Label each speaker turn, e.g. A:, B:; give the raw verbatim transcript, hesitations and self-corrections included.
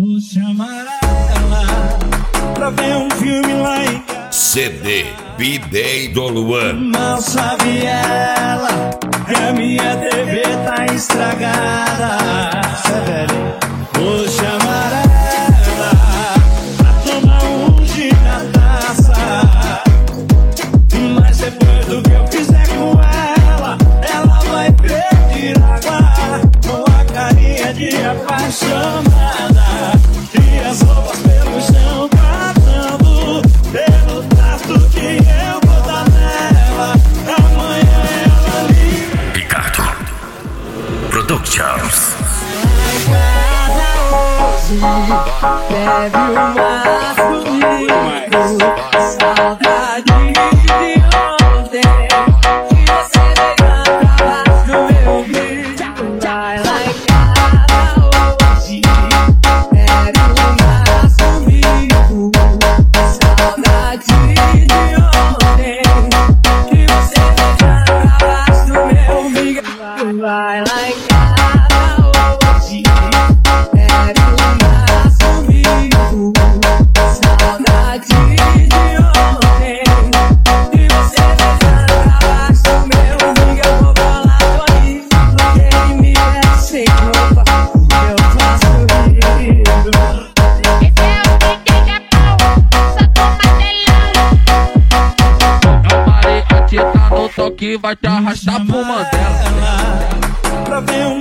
A: Vou chamar ela pra ver um filme lá em casa.
B: C D B-Day do Luan.
A: Mal sabe ela que a minha T V tá estragada. Sério, vou chamar ela pra tomar um gin na taça. Mas depois do que eu fizer com ela, ela vai pedir água com a carinha de apaixonada. E as roupas pelo chão catando, pelo tato que eu vou dar nela. Amanhã ela liga.
B: Ricardo Productions.
A: Bebe uma comigo, saudade de ontem, que você veio atrás do meu vídeo. Vai lá em casa hoje, bebe uma comigo, saudade de ontem, que você veio atrás do meu vídeo. Vai lá em casa hoje, bebe uma comigo, saudade de ontem, e você deixando abaixo do meu amigo. Eu vou falar aí, quem me é sem roupa, eu faço rindo.
C: Esse é o D J Capão, só toma telão.
D: Não pare, aqui tá no toque, vai te arrastar pro Mandela.
A: Pra ver